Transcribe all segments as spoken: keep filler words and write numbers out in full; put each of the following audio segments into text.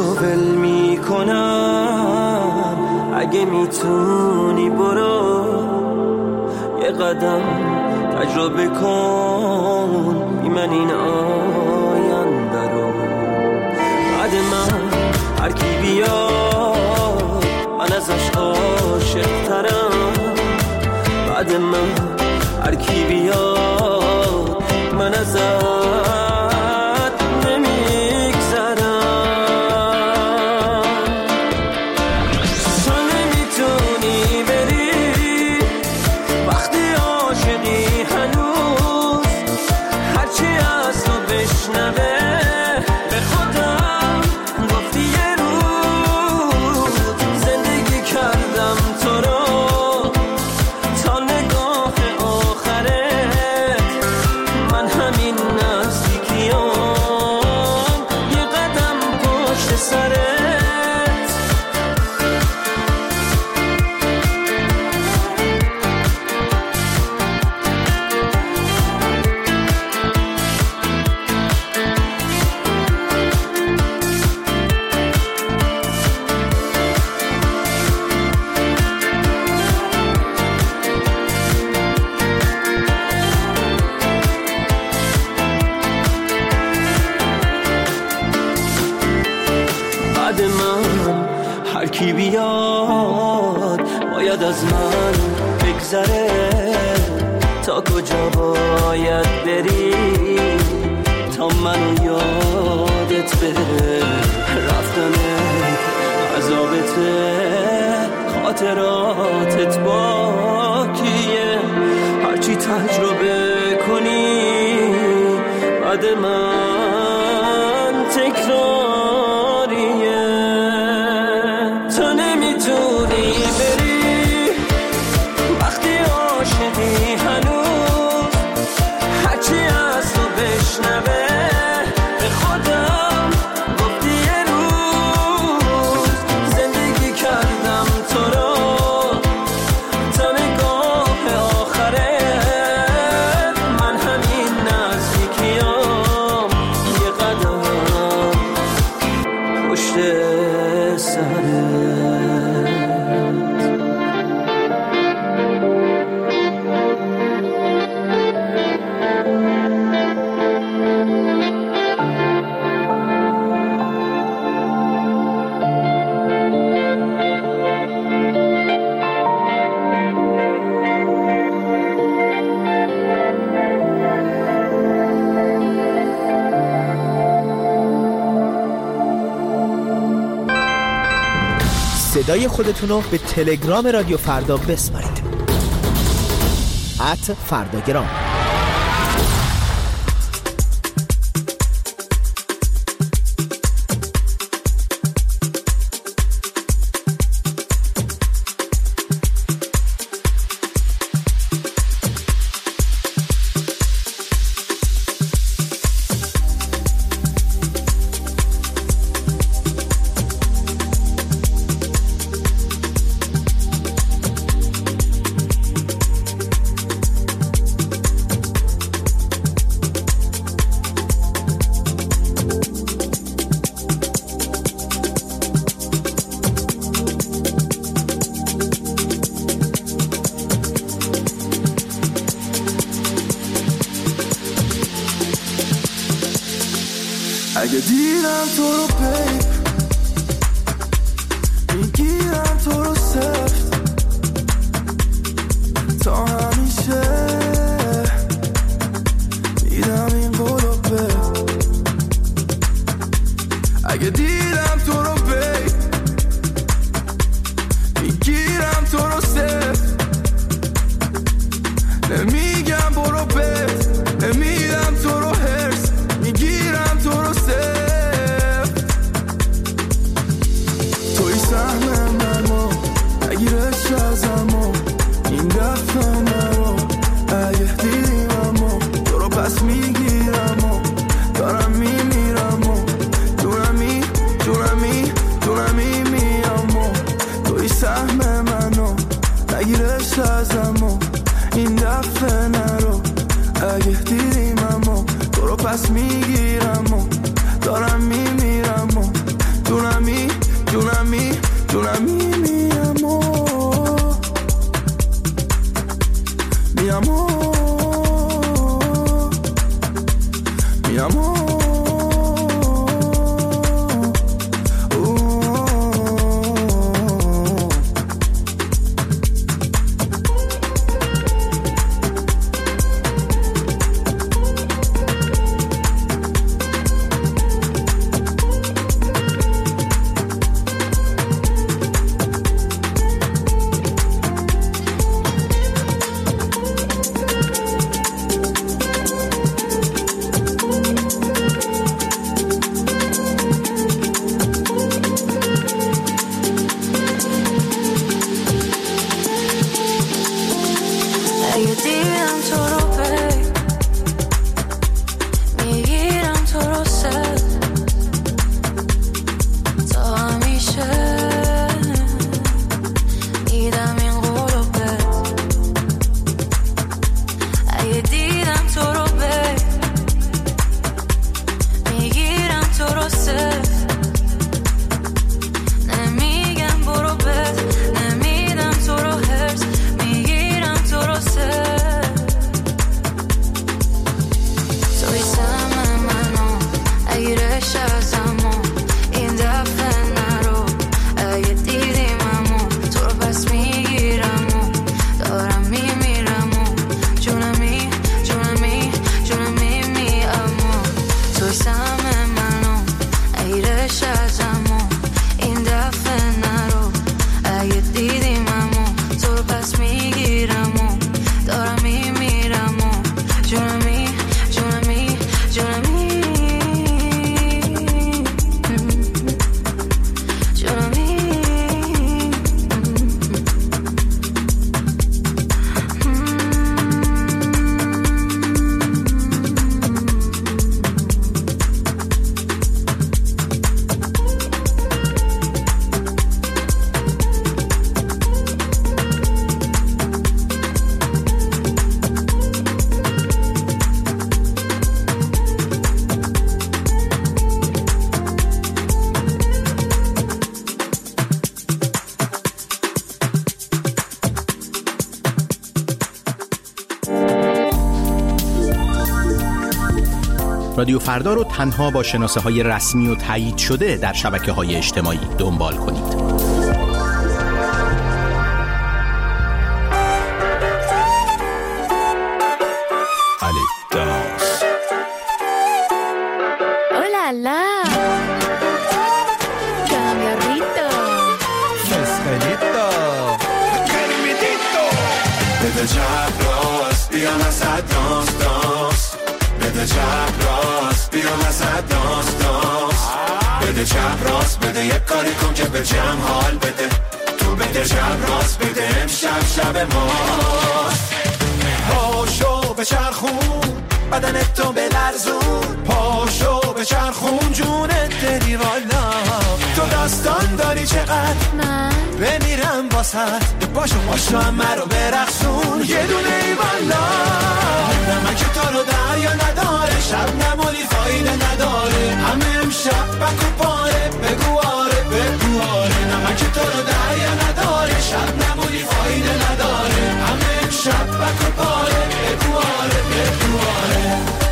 تو ول میکنم، اگه میتونی برو یه قدم تجربه کن بی من این آینده رو. بعد من هر کی بیاد من ازش عاشق ترم، بعد من هر کی بیاد من ازش کی بیاد باید از من بگذره، تا کجا باید بری تا منو یادت بره. رفتنت عذابته، خاطراتت باکیه، هرچی تجربه کنی بعد من تکراریه. تو نمیتونی بری وقتی عاشقی هنوز، هرچی از تو بشنوه به خودم گفتی یه روز زندگی کردم تو رو تا نگاه آخره. من همین نزدیکیام یه قدم پشت سرت. صدای خودتون رو به تلگرام رادیو فردا بسپارید. ات فرداگرام. اگه دیدم تو رو بیب میگیرم تو رو سفت تا همیشه میدم این قولو بیب. اگه دیدم تو رو بیب میگیرم تو رو سفت نمیگم برو بیب، نمیدم تو رو هرس، میگیرم تو رو سفت. توی سهم منو نگیرش ازمو این دفعه نرو، اگه دیدیممو تو رو پس میگیرم و دارم میمیرم و دونمی دونمی دونمی میام و توی سهم منو نگیرش ازمو این دفعه نرو، اگه دیدیممو تو رو پس میگیرم و دارم میمیرم و دونم mi amor, mi amor. رادیو فردا رو تنها با شناسه های رسمی و تایید شده در شبکه های اجتماعی دنبال کنید. Hola, cambiarrito, Escalito. بده چپ راست بیا وسط دانس دانس بده چپ راست بیا وسط دانس دانس بده چپ راست بده یک کاری کن که به جمع حال بده تو بده چپ راست بده امشب شب ماست پاشو به چرخون بدنت تو بلرزون پاشو به چرخون جونت داری والا تو داستان داری چقدر من بمیرم واسط پاشو پاشو همه رو برقصون یه دونه ای والا نمک تو رو دریا نداره شب نمونی فایده نداره همه امشب بکو پاره بگو آره بگو آره نمک تو رو دریا نداره شب نمونی فایده نداره همه امشب بکو پاره بگو آره بگو آره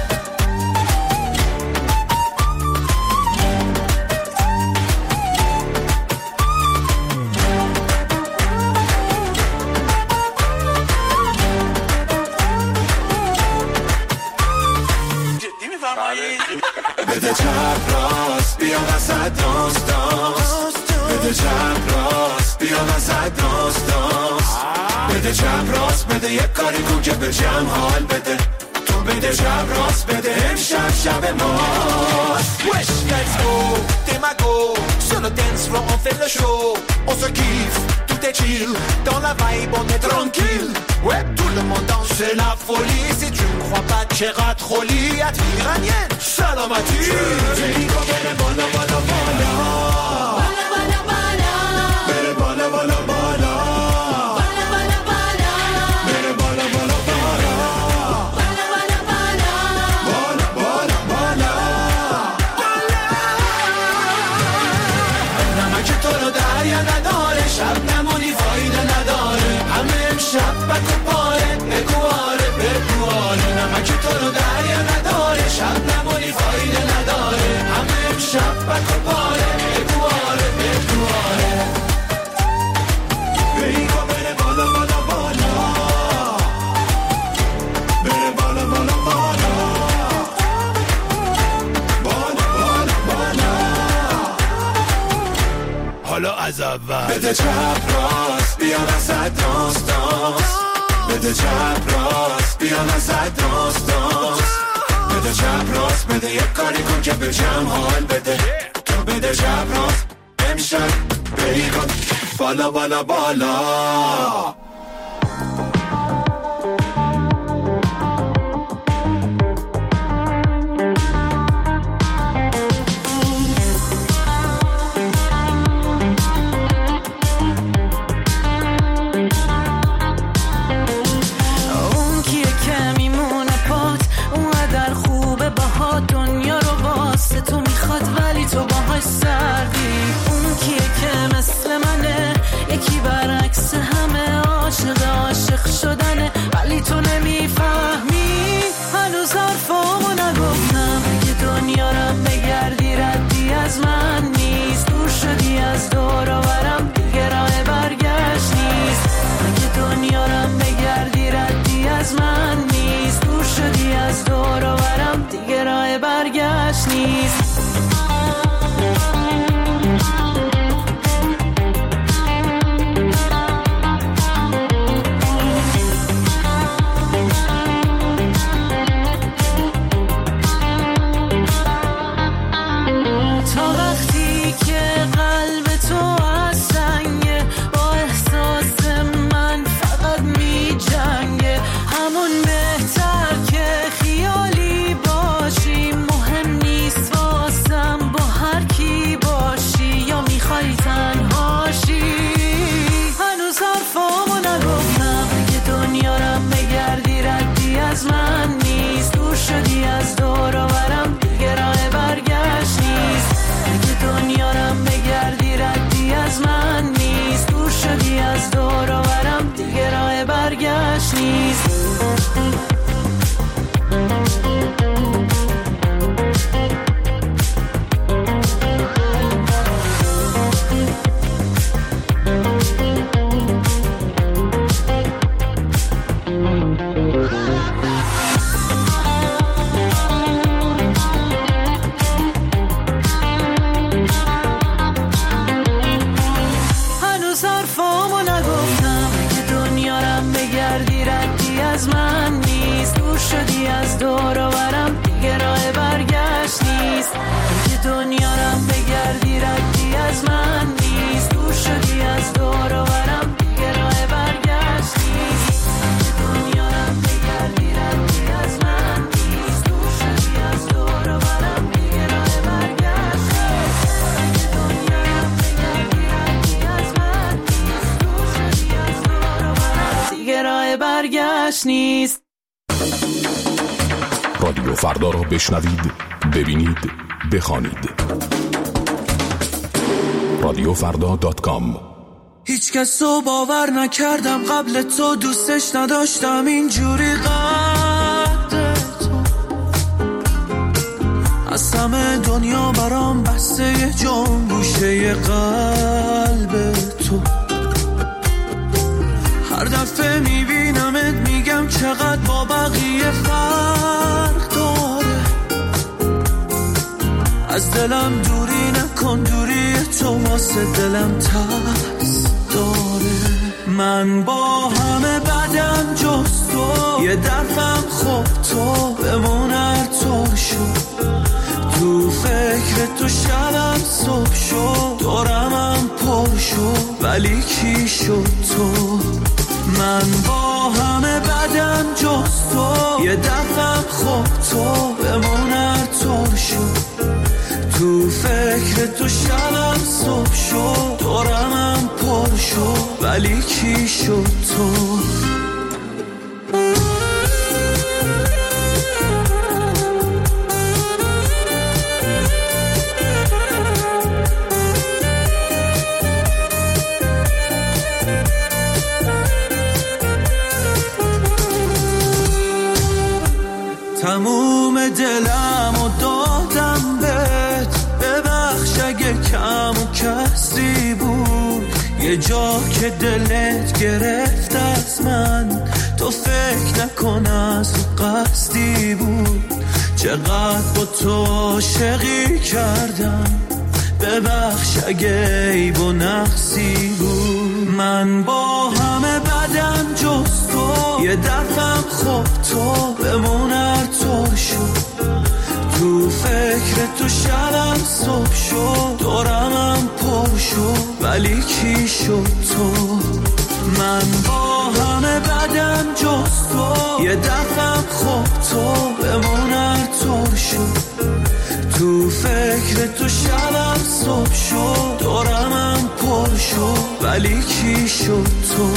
بده چپ راست بیا وسط دانس دانس بده چپ راست بیا وسط دانس دانس بده چپ راست بده یک کاری کن که به جمع حال بده تو بده چپ راست بده امشب شب ماست Wesh, let's go, Demago Sur le dance floor on fait le show On se kiffe, tout est chill Dans la vibe on est tranquille Ouais, tout le monde danse, c'est la folie Si tu ne crois pas, tchera troli At iranienne, salamati Tu dis qu'on bere bala bala bala Bala bala bala Bere bala bala bala Bala bala bala Bere bala bala bala Bala bala bala Bala bala bala Bala نمک تو رو دریا نداره شب نمونی فایده نداره همه امشب بکو پاره بگو بده چپ راست بیا وسط داس داس بده چپ راست بیا وسط داس داس بده چپ راست بده یک کاری کن که به جمع حال بده تو بده چپ راست امشب بری کن بالا بالا بالا تو میخواد ولی تو باهاش سردی اون کیه که مثل منه یکی برعکس همه عاشق عاشق شدنه ولی تو نمیفهمی هنوز حرفامو نگفتم اگه دنیا رو بگردی ردی از من نیست دور شدی از دور و برم دیگه راه برگشت نیست اگه دنیا رو بگردی ردی از من نیست دور شدی از دور و برم دیگه راه برگشت نیست نیست. رادیو فردا را بشنوید، ببینید، بخوانید. رادیو فردا دات کام. هیچ کس رو باور نکردم قبل تو، دوستش نداشتم اینجوری قد تو. از همه دنیا برام بسته یه جان گوشه قلب تو. هر دفعه میبینمت میگم چقدر با بقیه فرق داره. از دلم دوری نکن، دوری تو واسه دلم ترس داره. من با همه بدم جز تو، یه درفم خوب تو بمون هر طور شد. تو فکر تو شبم صبح شد، دورمم پر شد ولی کی شد تو. من با همه بدم جز تو، یه دفعم خوب تو بمون هر طور شد. تو فکر تو شبم صبح شد، دورمم پر شد ولی کی شد تو. تموم دلم و دادم بهت، ببخش اگه کم و کسی بود. یه جا که دلت گرفت از من، تو فکر نکن از قصدی بود. چقدر با تو عاشقی کردم، ببخش اگه عیب و نقصی بود. من با همه بدم جز تو یه دفعم خب تو بمون هر طور شد. تو فکر تو شبم صبح شد، دورمم پر شد ولی کی شد تو. من با همه بدم جز تو یه دفعم خب تو بمون هر طور شد. تو فکر تو شبم صبح شد، دورمم پر شد ولی کی شد تو.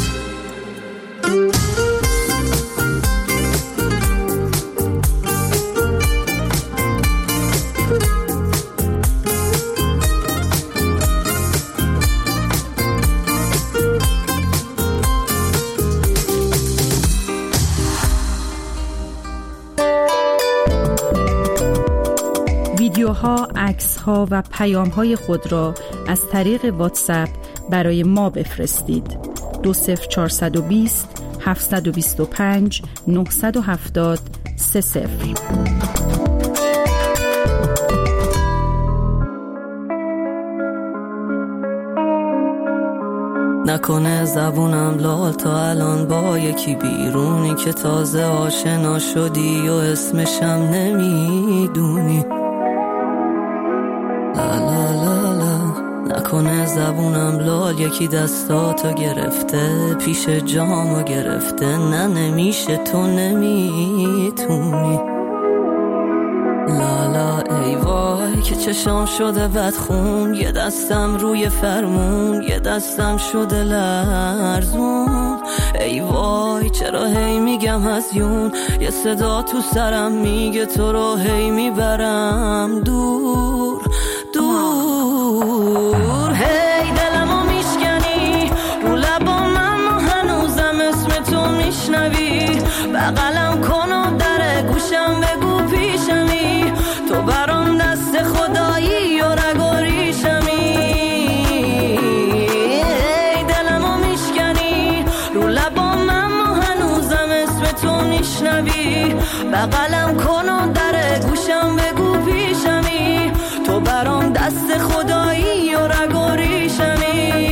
ویدیوها، عکس‌ها و پیام‌های خود را از طریق واتساپ برای ما بفرستید. دو صفر چهارصد و بیست هفتصد و بیست و پنج نهصد و هفتاد سه صفر. نکنه زبونم لال تا الان با یکی بیرونی که تازه آشنا شدی و اسمشم نمیدونی. لا لا لا لا. نکنه زبونم لال یکی دستاتو گرفته، پیش جامو گرفته. نه نمیشه تو نمیتونی. لالا ای وای که چشام شده بدخون، یه دستم روی فرمون یه دستم شده لرزون. ای وای چرا هی میگم هزیون، یه صدا تو سرم میگه تو رو هی میبرم دور دور. هی دلمو میشکنی رو لبام اما هنوزم اسم تو میشنوی. بغلم کن و در گوشم بگو پیشمی، تو برام دست خدایی و رگ و ریشمی. ای دلمو میشکنی رو لبام اما هنوزم اسم تو میشنوی. بغلم کن و در گوشم بگو پیشمی، تو برام دست خدایی و رگ و ریشمی.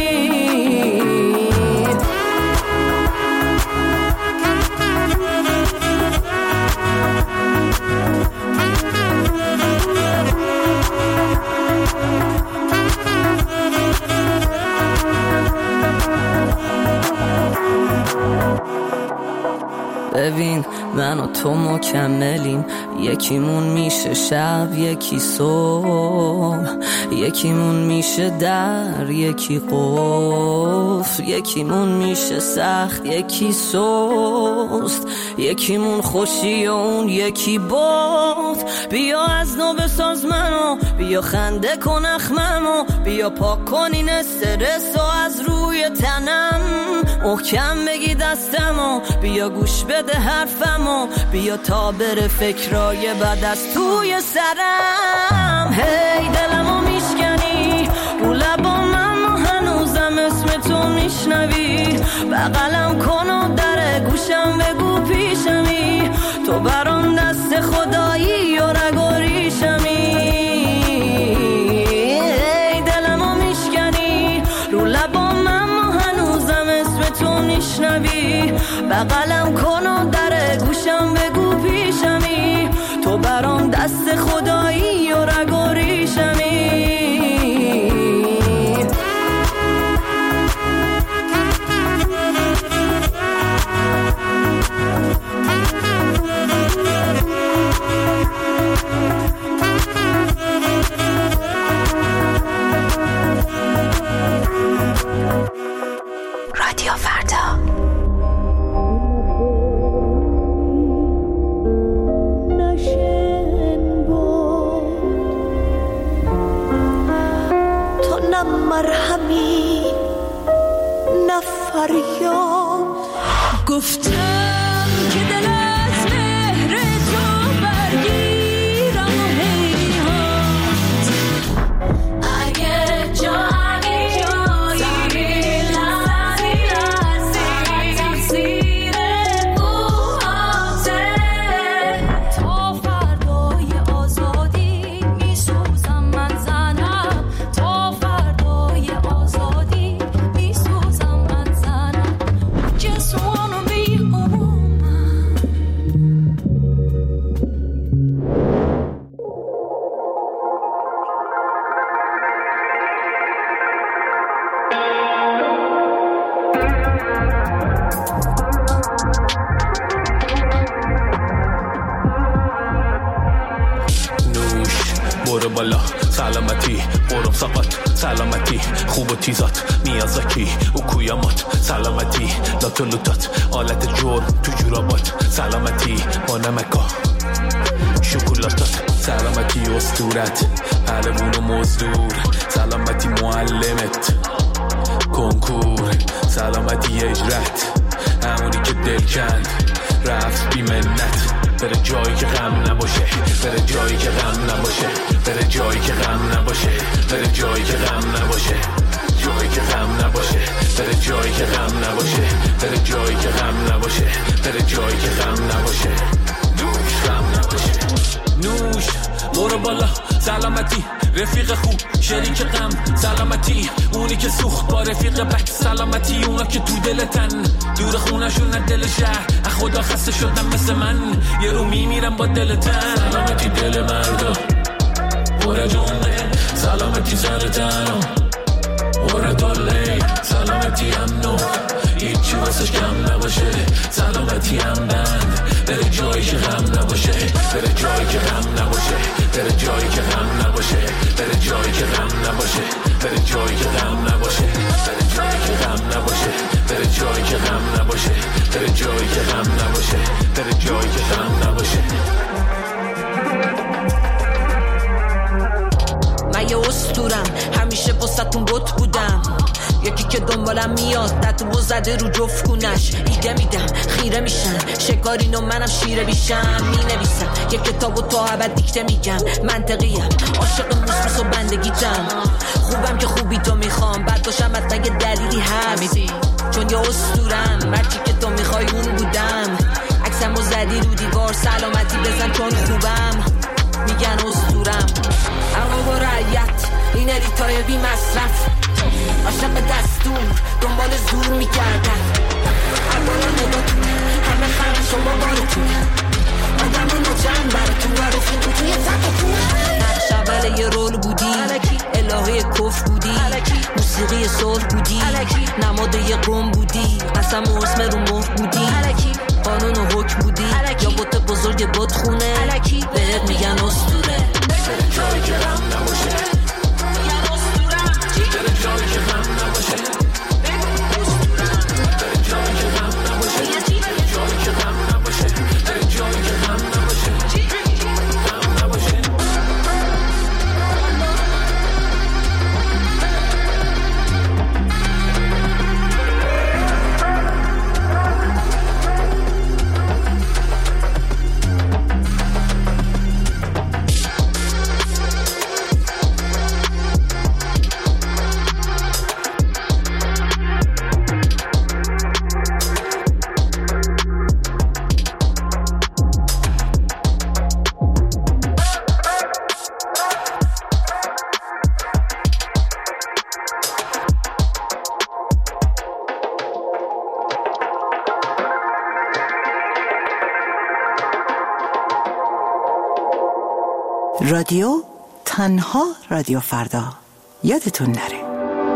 ببین من و تو مکملیم، یکیمون میشه شب یکی صبح، یکیمون میشه در یکی قفل، یکیمون میشه سخت یکی سست، یکیمون خوشی و اون یکی بغض. بیا از نو بساز منو، بیا خنده کن اخممو، بیا پاک کن این استرس و از روی تنم محکم بگی دستمو، بیا گوش بده حرفمو، بیا تا بره فکرای بد از توی سرم. هی دلمو میشکنی رو لبام اما هنوزم اسم تو میشنوی. بغلم کن و در گوشم بگو پیشمی، تو برام دست خدایی و رگ و ریشمی. هی دلمو میشکنی رو لبام اما هنوزم اسم تو میشنوی. بغلم کن و در گوشم بگو پیشمی، تو برام دست خدایی و رگ و ریشمی. رادیو فردا. برو بالا سلامتی برو سقط سلامتی خوب و تیزات میازاکی و کویامات سلامتی لاتولوتات آلت جور تو جورابات سلامتی با نمکا شکلاتات سلامتی اسطورت پهلوون و مزدور سلامتی معلمت کنکور سلامتی اجرت همونی که دل کند رفت بی منت بره جایی که غم نباشه بره جایی که غم نباشه بره جایی که غم نباشه بره جایی که غم نباشه جایی که غم نباشه بره جایی که غم نباشه بره جایی که غم نباشه بره جایی که غم نباشه نوش غم نباشه نوش برو بالا سلامتی رفیق خوب شریک غم سلامتی اونی که سوخت با رفیق بد سلامتی اونا که تو دلتن دور خونشون نه دل شهر خدا خسته شدم مثل من یه رو میمیرم با دلتن سلامتی دل مردا برا جونه سلامتی سر تنم برا دالی سلامتی امنو هیچی واسش کم نباشه سلامتی هم بند بره جایی که غم نباشه بره جایی که غم نباشه بره جایی که غم نباشه بره جایی که غم نباشه بره جایی که غم نباشه بره جایی که غم نباشه بره جایی که غم نباشه بره جایی که غم نباشه بره جایی که غم نباشه من یه اسطورم همیشه واسه‌تون بت بودم یکی که دنبالم میاد دتو زده رو جفت کونش ایده میدم خیره میشن شکارین و منم شیره بیشم مینویسم یک کتابو تا ابد دیکته میگم منطقیم عاشق موسوس و بندگیتم خوبم که خوبی تو میخوام بعد باشم حتی یه دلیلی هست چون یه اسطورم مرچی که تو میخوای اون بودم عکسمو زدی رو دیوار سلامتی بزن چون خوبم میگن اسطورم اما با رعیت این الیتای بی مصرف عاشق دستور دنبال زور میکردن اگران نگاتون همه خرش و بابارتون آدم و نجم براتون و رفیقون توی تقتون نقش اول یه رول بودی الهه کف بودی موسیقی صلح بودی نماد یه قوم بودی قسم و اسم رو مهر بودی قانون و حکم بودی یا بوت بزرگ بوت خونه بهت میگن اسطوره جایی که غم نباشه بره جایی که غم نباشه بره جایی که غم نباشه بره جایی که غم نباشه بره جایی که غم نباشه غم نباشه رادیو تنها رادیو فردا یادتون نره.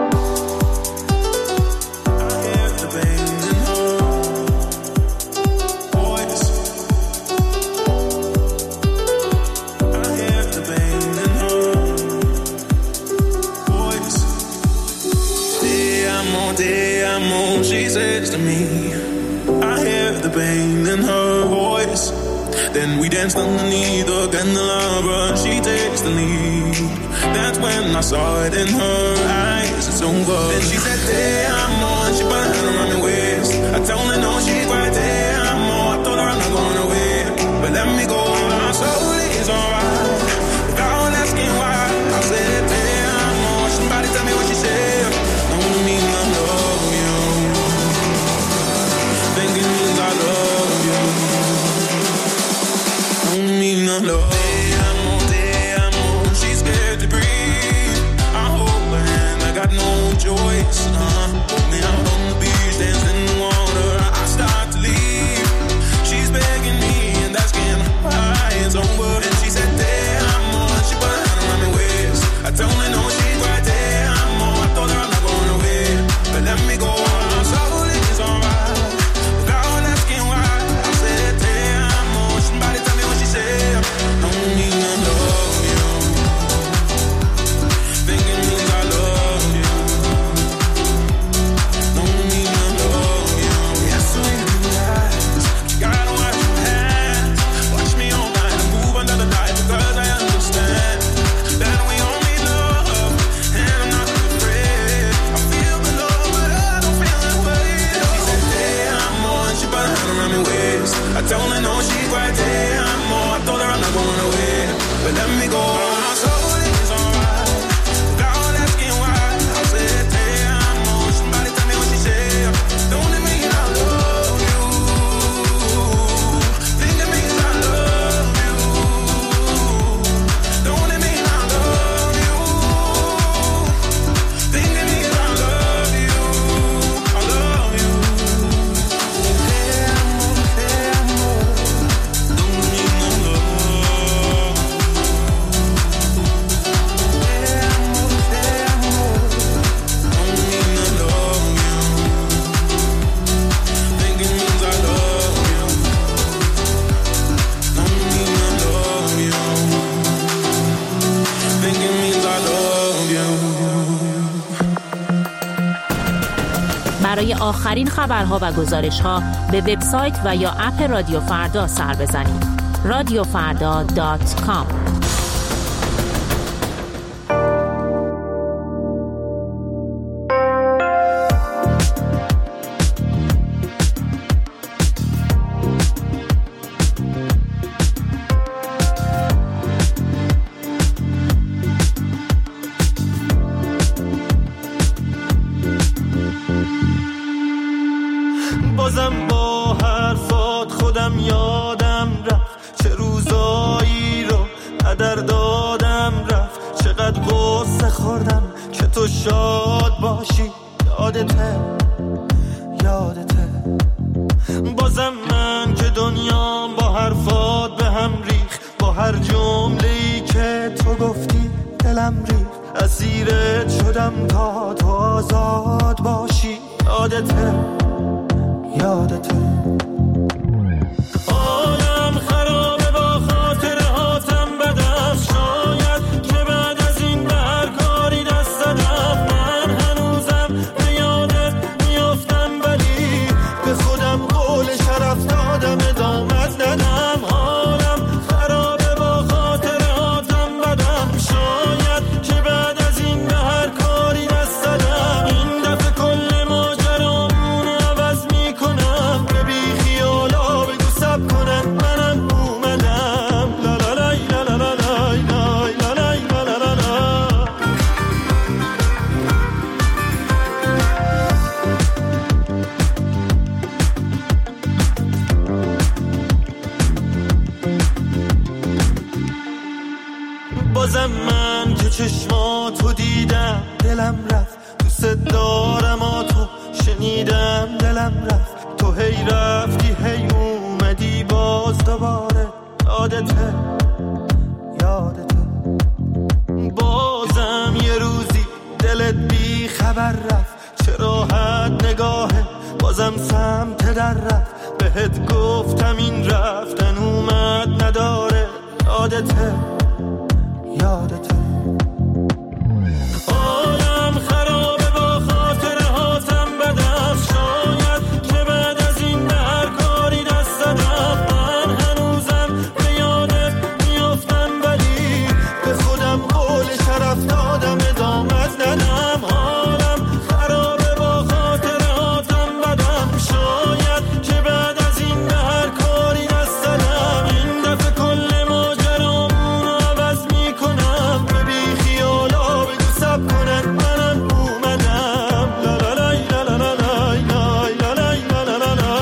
She says to me, I hear the pain in her voice. Then we danced underneath the candelabra. She takes the lead. That's when I saw it in her eyes. It's over. Then she said, "Te amo," and she put her hand around my waist. I told her no, she cried, "Te amo." I told her I'm not going away, but let me go. My soul is alright. Without asking why, I said, "Te amo." Somebody tell me what she said. I wanna mean I love you. Thinking means I love you. I mean I love. Te amo, te amo. She's scared to breathe. I hold her hand, I got no choice. Uh, hold me out on the beach, dancing in the water. I start to leave. She's begging me and asking why it's over. And she said, te amo. She put her hand around my waist. I told her no, she's right, te amo. I told her I'm not going away, but let me go. I'm sorry, it's alright. Without asking why, I said, te amo. Somebody tell me what she said. No I told her no, she cried, damn, more. I told her I'm not going away, but let me go. My soul is alright, without asking why. I said, damn, more. Somebody tell me what she said. Don't it mean I love you? Think it means I love you. Don't it mean I love you? Think it means I love you. I love you. برای آخرین خبرها و گزارش‌ها به وبسایت و یا اپ رادیو فردا سر بزنید. رادیو فردا دات کام. بازم با حرفات خودم یادم رفت، چه روزایی رو هدر دادم رفت، چقدر غصه خوردم که تو شاد باشی. یادته یادته بازم من که دنیام با حرفات به هم ریخ، با هر جمله‌ای که تو گفتی دلم ریخ، اسیرت شدم تا تو آزاد باشی. یادته یادته آدم خرابه با خاطره هاتم بدم، شاید که بعد از این به هر کاری دست دادم. من هنوزم به یادت میافتم ولی به خودم قول شرف دادم ادامت ندم. حالم خرابه با خاطره هاتم بدم، شاید که بعد از این به هر کاری دست دادم. این دفعه کل ماجرامون عوض میکنم، به بی خیالا بگو سب کنن منم اومدم. لا لا لای لا لا لا لای لای لا لای لا لا لا لا. بازم من که چشماتو دیدم دلم رفت، دوست دارم آتو شنیدم دلم رفت. تو هی رفتی هی اومدی باز دوباره. یادته یادته بازم یه روزی دلت بی خبر رفت، چه راحت نگاهه بازم سمت در رفت. بهت گفتم این رفتن اومد نداره. یادته یادته آدم خرابه با خاطره هاتم بدم، شاید که بعد از این به هر کاری دست دادم. من هنوزم به یادت میافتم ولی به خودم قول شرف دادم ادامت ندم. حالم خرابه با خاطره هاتم بدم، شاید که بعد از این به هر کاری دست دادم. این دفعه کل ماجرامون عوض میکنم، به بی خیالا بگو سب کنن منم اومدم. لا لا لای لا لا لا لای لای لا لای لا لا لا لا.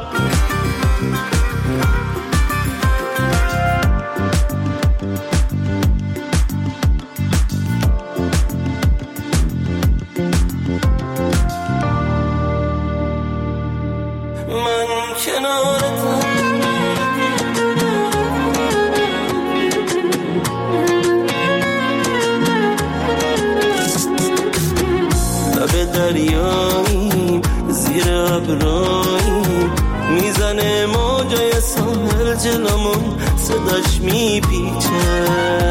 من کنارتم لب دریاییم زیر ابراییم، میزنه موجای ساحل جلومون صداش میپیچه.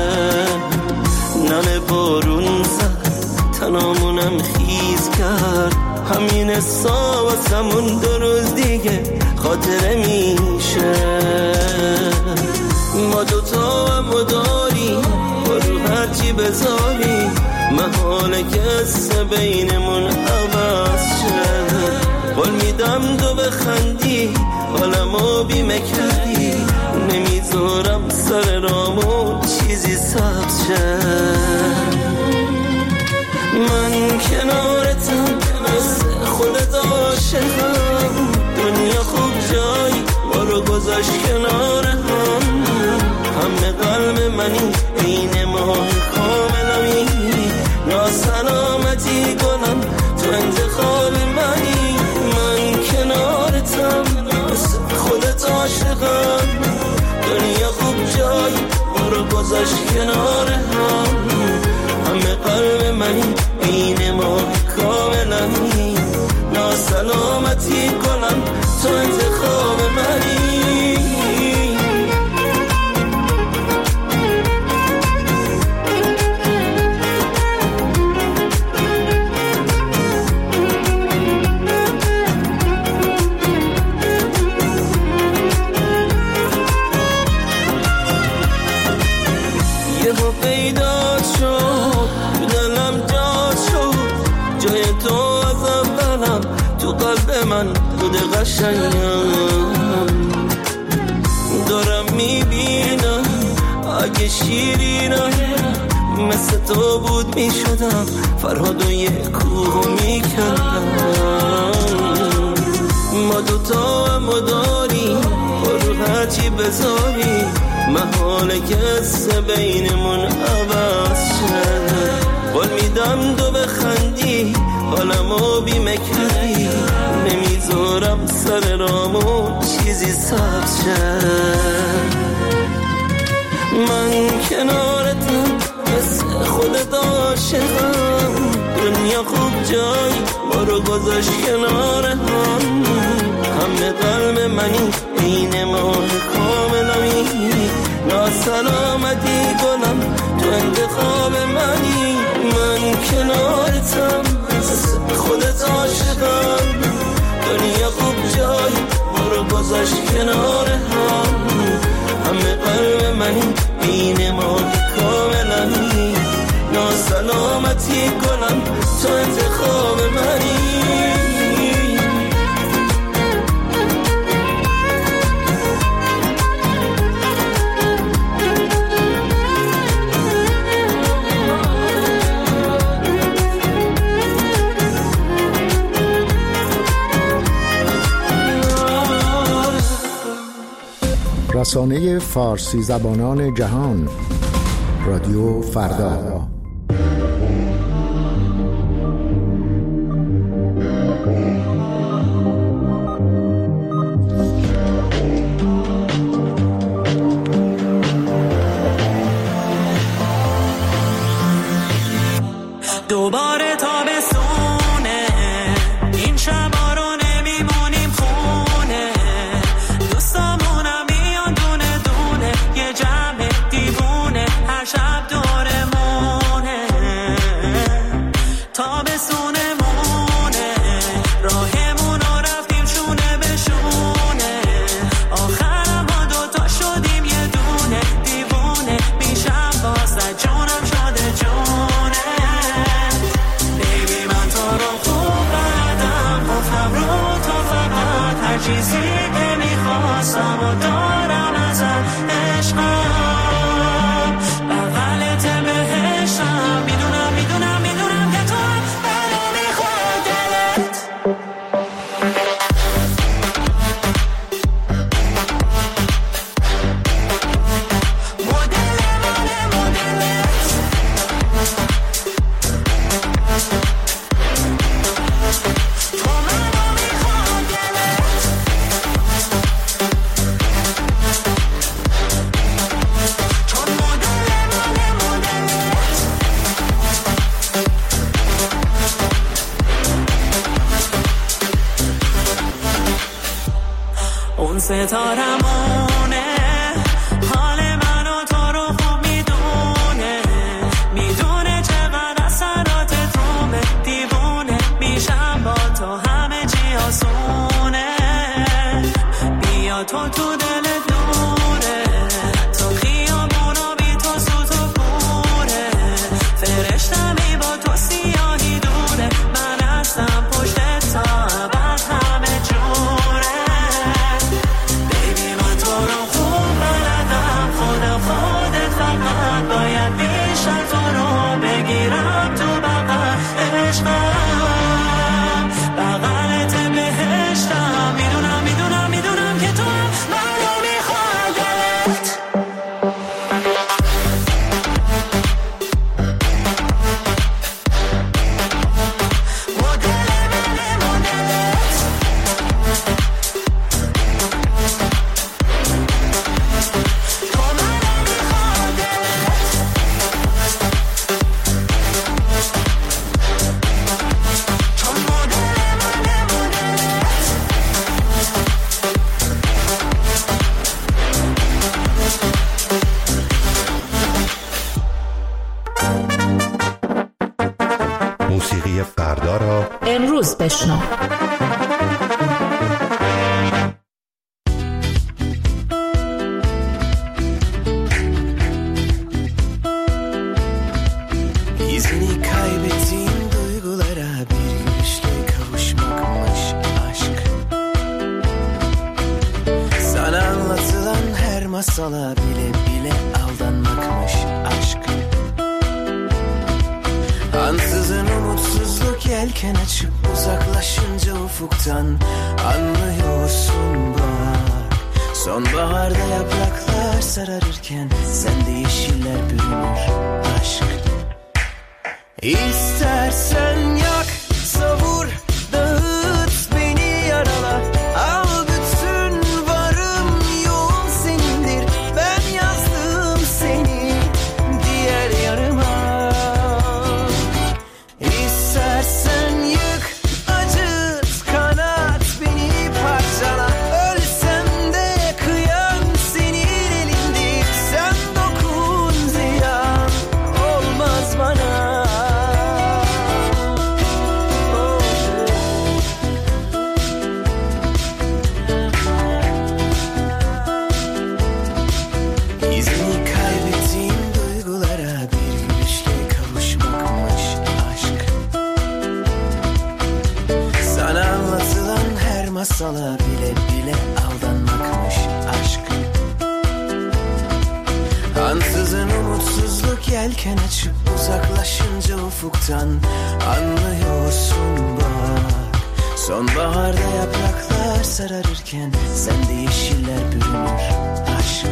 نل بارون زد تنامونم خیز کرد، همین حسا واسمون دو روز دیگه خاطره میشه. ما دوتا هم داریم با رو هرچی بذاری، محاله که قصه بینمون عوض شه. قول میدم تو بخندی حالمو بی مکردی نمیذارم سر رامون چیزی سبز شه. من کنارتم مثل خودت عاشقم، دنیا خوب جایی ما رو گذاشت کنار هم. همه قلب منی این ماه کاملمی، ناسلامتی گلم تو انتخاب منی. من کنارتم مثل خودت عاشقم، دنیا خوب جایی ما رو گذاشت کنار هم. همه قلب منی این ماه کاملمی، ناسلامتی گلم تو انتخاب منی. یهو پیدا شد تو دلم جا شد، جای تو از اولم تو قلب من بود قشنگم. دارم میبینم اگه شیرینم مثل تو بود میشدم، فرهاد و یه کوه میکردم. ما دوتا هم داریم رو هرچی بذاری، محاله کسه بینمون عوض شه. قول میدم دو بخندی حالمو بیمه کردی، نمیذارم سر رامون چیزی سبز شه. من کنارتم مثل خودت عاشقم، دنیا خوب جایی ما رو گذاشت کنار هم. همه قلب منی این ماه کاملمی، ناسلامتی گلم تو انتخاب منی. من کنارتم مثل خودت عاشقم، دنیا خوب جایی ما رو گذاشت کنار هم. همه قلب منی این ماه کاملمی، ناسلامتی گلم تو انتخاب منی. رسانه فارسی زبانان جهان، رادیو فردا. دوباره تابستونه، این شبا رو نمیمونیم خونه، دوستامونم میان دونه دونه، یه جمع دیوونه هر شب دورمونه. تابستونمونه، راهمون رو رفتیم شونه به شونه، آخرم ما دوتا شدیم یه دونه، دیوونه میشم واسه جونم شده جونه. چیزی که میخواستم و دارم ازت عشقم، بغلت بهشتم، میدونم میدونم میدونم که تو هم منو میخواد دلت. مدل مال مدلت، تو منو میخواد دلت. اون ستارمونه، حال من و تو رو خوب میدونه، میدونه چقدر اثرات تومه، دیوونه میشم با تو همه چی آسونه. بیا تو تو دل دوره، تو خیابونو بی تو سوت و کوره، فرشتمی با تو سیاهی دونه، من هستم پشت تا ابد همه جوره. Baby, anlatılan her masala bile bile aldanmakmış aşk. Ansızın umutsuzluk yelken açıp uzaklaşınca ufuktan anlıyorsun bak. Sonbaharda yapraklar sararırken sende yeşiller bürünür aşk. İstersen yak, savur, dağıt, beni yarala. Al bütün varım yoğun senindir. Ben yazdım seni diğer yarıma. İstersen yık, acıt, kanat, beni parçala. Ölsem de kıyam senin elinde. Sen dokun, ziyan olmaz bana. İzini kaybettiğim duygulara bir gülüşle kavuşmakmış aşk. Sana anlatılan her masala bile bile aldanmakmış aşk. Ansızın umutsuzluk yelken açıp uzaklaşınca ufuktan anlıyorsun bak. Sonbaharda yapraklar sararırken sende yeşiller bürünür aşk.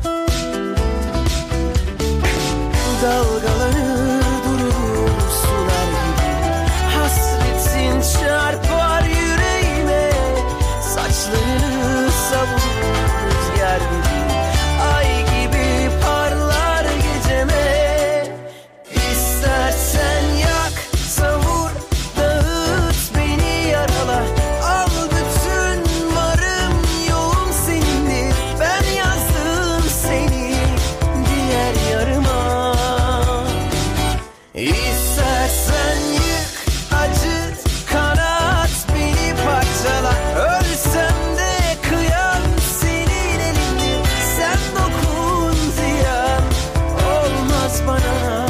Dalgalanır durur sular gibi, hasretin çarpar yüreğime. Saçlarını savurur rüzgar gibi, ay gibi parlar geceme. İstersen yak, savur, dağıt, beni yarala. Al bütün varım yoğun senindir. Ben yazdım seni diğer yarıma. İstersen yık, acıt, kanat, beni parçala. Ölsem de kıyam senin elinde. Sen dokun, ziyan olmaz bana.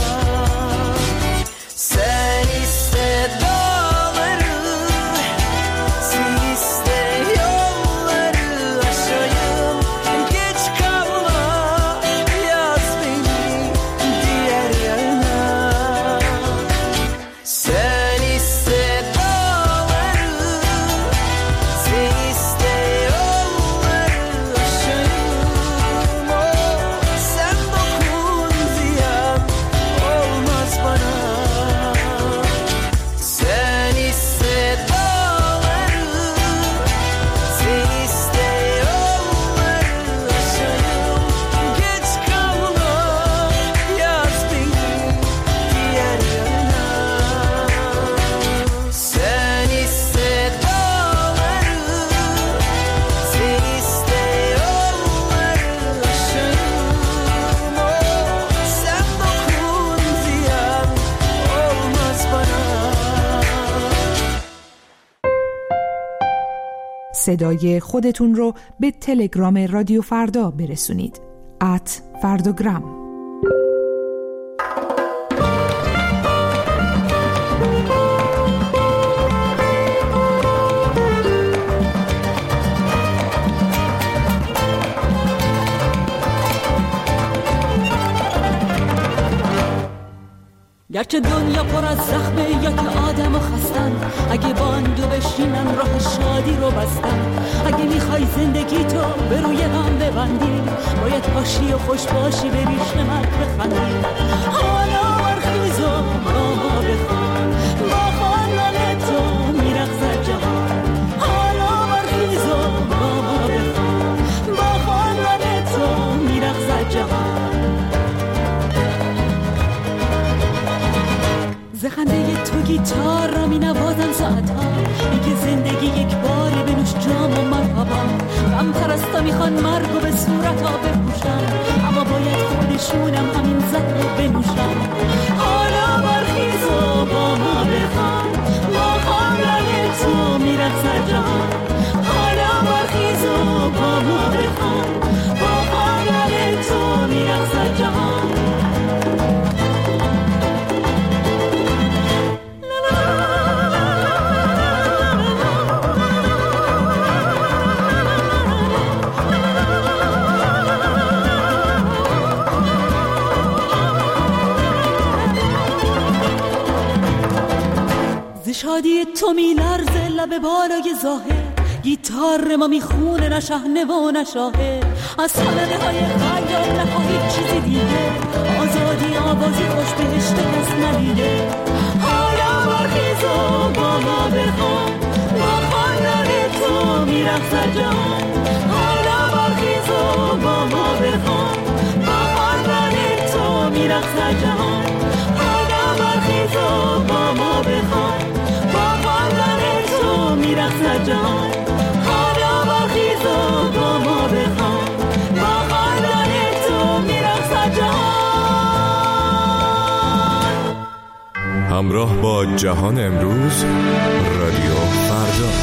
Sen iste dağları, sen iste yolları aşayım. Geç kalma, yaz beni diğer yarına. Sen iste dağları, sen iste yolları aşayım. Oh, sen dokun, ziyan olmaz bana. Sen iste dağları, sen iste yolları aşayım. Geç kalma, yaz beni diğer yarına. Sen iste dağları, sen iste yolları aşayım. Oh, sen dokun, ziyan olmaz bana. صدای خودتون رو به تلگرام رادیو فردا برسونید. ات فرداگرام. گرچه دنیا پر از زخمه یا که آدم و خستن، اگه باندو بشینن راه شادی رو بستن. اگه میخوای زندگی تو به روی هم ببندی، باید باشی و خوش باشی، بری شمک بخندی. حالا برخیز و با ما بخوان، با خواندن تو میرقصد جهان. حالا برخیز و با ما بخوان، با خواندن تو میرقصد جهان. زخنده تو گیتار را می نوازن ساعتها، میگه زندگی یک باری بنوش جام و مرحبا. غم پرستا میخوان مرگ و به صورت ها بپوشن، اما باید خودشونم همین زهر رو بنوشن. حالا برخیز و با ما بخوان، با خواندن تو میرقصد جهان. حالا برخیز و با ما بخوان، با خواندن تو میرقصد جهان. la la la شادی تو میلرزه لب بالای ظاهر، گیتار ما میخونه نه شحنه و نه شاهد، از صدنه های خیال نخواهی چیزی دیگه، آزادی آوازی خوش بهشت کس ندیده. حالا برخیز و با ما بخوان، با خواندن تو میرخصد جهان. حالا برخیز و با ما بخوان، با خواندن تو میرخصد جهان. حالا برخیز و با ما بخوان، با خواندن تو میرخصد جهان. حالا برخیز و با ما بخوان، با خواندن تو میرخصد جهان. همراه با جهان امروز، رادیو فردا.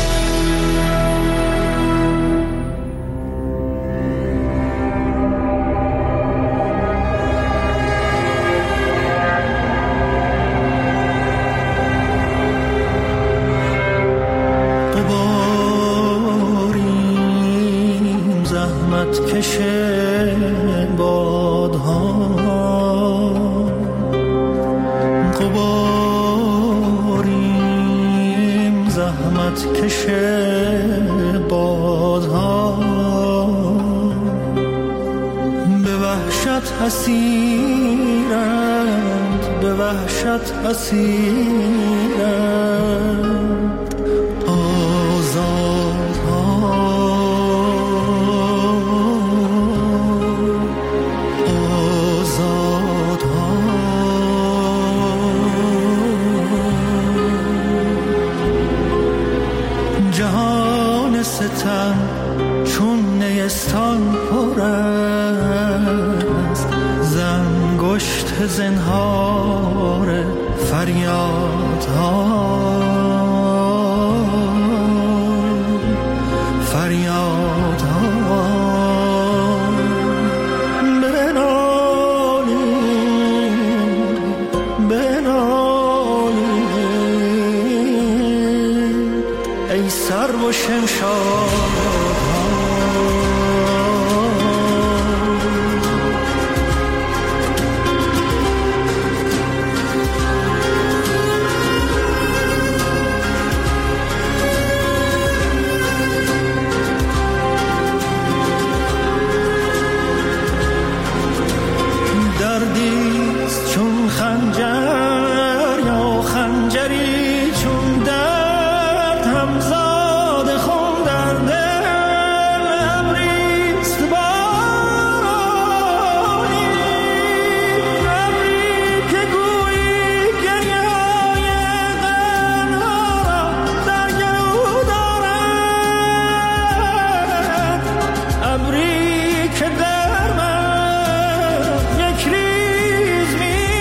قباریم زحمت کشه بادها، قباریم زحمت کشه بادها، به وحشت اسیرند، به وحشت اسیرند آزادها، آزادها. جهان ستم چون نیستان پر است، زنگشت زنهار فریادها، فریادها. بنالید، بنالید ای سرو و شمشادها. دردیست چون خنجر یا خنجری چون درد، همزاد خون در دل ابریست باری، ابری که گویی گریه‌های غم‌ها را در گلو دارد، ابری که در من یک ریز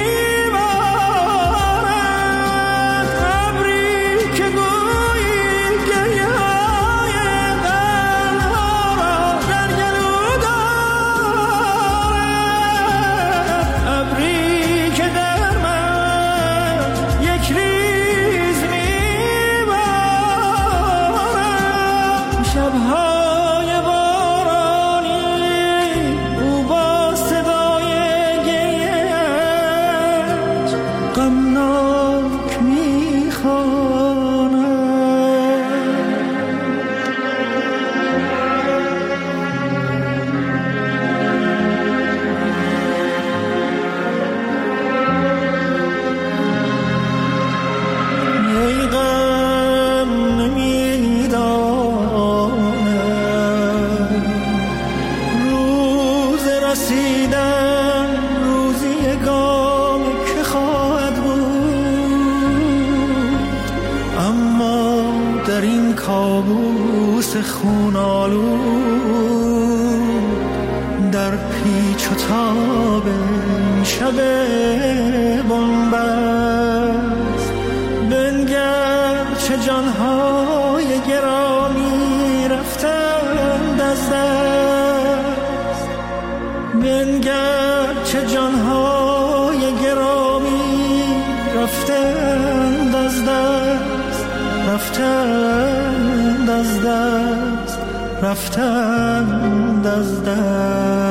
میبارد، ابری که گویی گریه‌های غم‌ها را در گلو دارد، ابری که در من یک ریز میبارد. شب‌های بارانی او با صدای گریه‌اش غمناک میخواند. ای غم نمیداند روز رسیدن، روزی گام که خواهد بود، اما در این کابوس خونالود، در پیچ و تاب این شب بنبست، بنگر چه جانهای گرامی رفتند از دست، بنگر چه جانهای گرامی رفتند از دست، رفتند از دست، رفتند از دست.